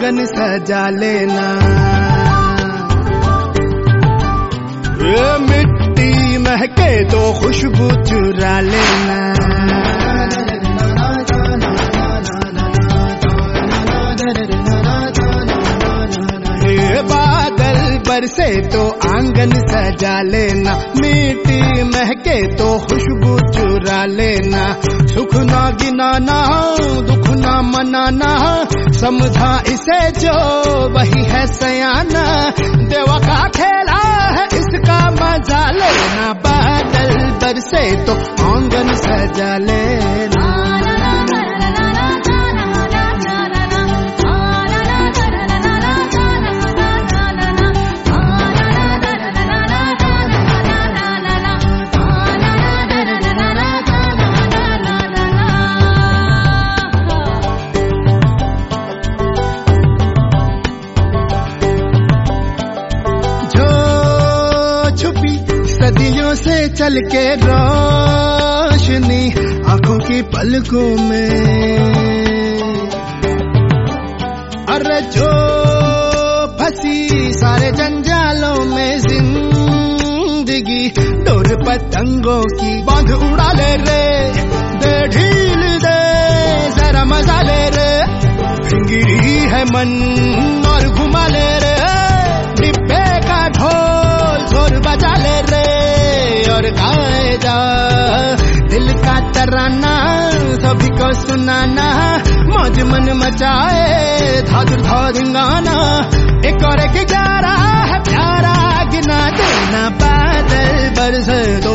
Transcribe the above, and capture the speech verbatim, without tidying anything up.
आंगन सजा लेना। ये मिट्टी महके तो खुशबू चुरा लेना। ये बादल बरसे तो आंगन सजा लेना। मिट्टी महके तो खुशबू चुरा लेना। सुख ना गिनाना, दुख ना मनाना, समझा इसे जो वही है सयाना। देवा का खेला है इसका मजा लेना। बादल बरसे तो आंगन सजा लेना। सदियों से चल के रोशनी आंखों की पलकों में, अरे जो फंसी सारे जंजालों में जिंदगी, डोर पतंगों की बांध उड़ा ले रे, दे ढील दे जरा मजा ले रे। फिंगिरी है मन और घुमा ले रे, डिब्बे का ढोल जोर बजा ले रे। और गाए जा दिल का तराना, सभी को सुनाना, मौज मन मचाए धाधुर धाधिंगाना। एक और एक ग्यारह है प्यारा गिना देना। बादल बरसे तो